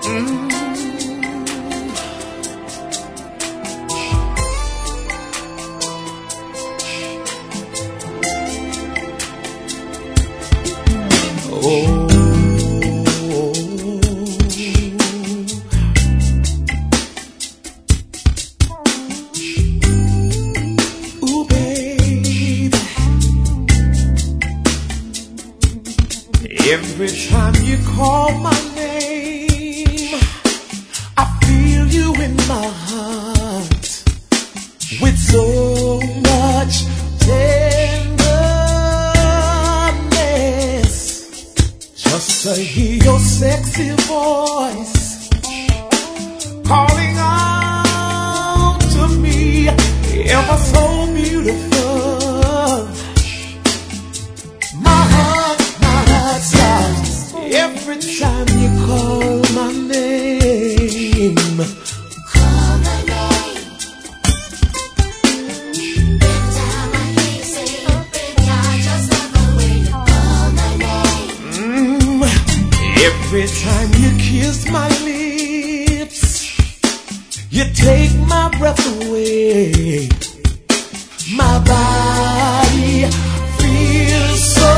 Every time you call my name, I feel you in my heart with so much tenderness. Just to hear your sexy voice calling out to me, ever so beautiful. Every time you call my name, call my name. Every time I hear you say, oh baby, I just love the way you call my name. Every time you kiss my lips, you take my breath away. My body feels so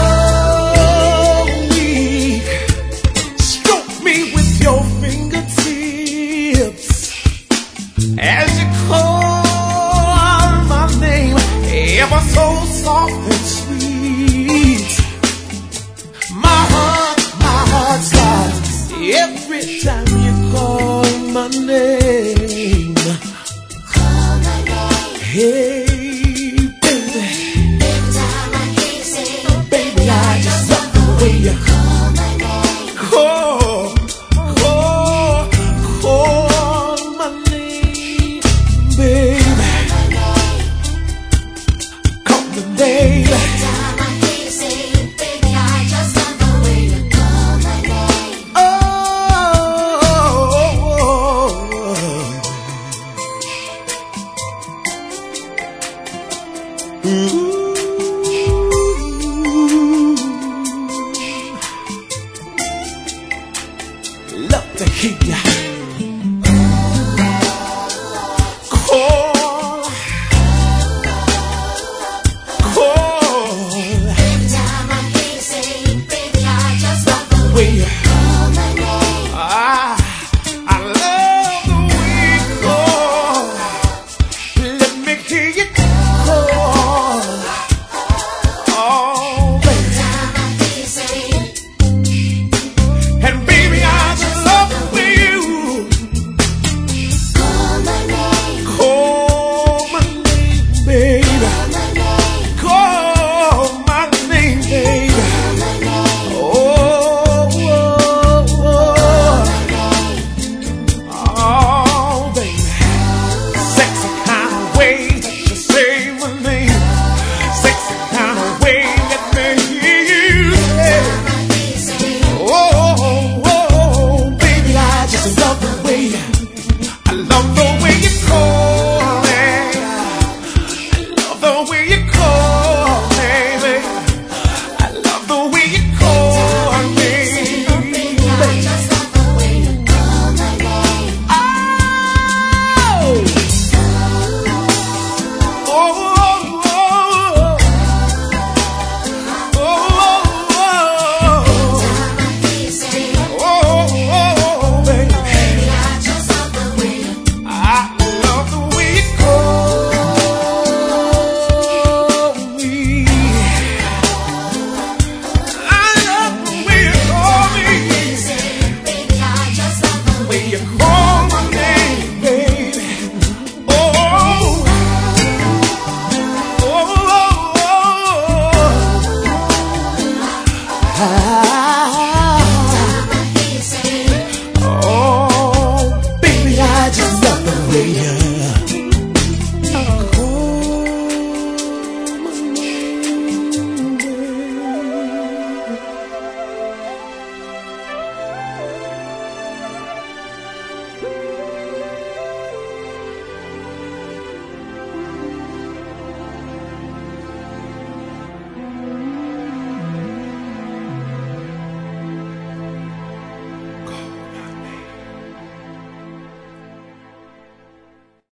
as you call my name, ever so soft and sweet. My heart stops every time you call my name. Call my name. Hey, baby. Every time I hear you say, oh Baby, I just love the way you call my name. Call my name, baby. Call the baby. Every time I hear you say, baby, I just love the way you call my name. Ooh. Love to hear ya. Call. Every time I hear you say, baby, I just love the way Way you call my name. I love the way you call. Let me hear you call. Oh, baby. Every time I hear you say, And baby, I just love the way you call my name. call my name, baby. Call my name. Call my name, baby. Call my name. Oh, baby. Sexy kind of way that you say my name. Sexy kind of way let me hear you say. Oh, baby, I just love the way I love the way you call me. I love the way you call me, baby. I love the way you call me. Baby, I just love the way you call my name. Time I hear you say, Baby, baby, I just love the way you I love the way you call me. I love the way you call me. say, baby, I just love the way When you call my name, baby. Oh.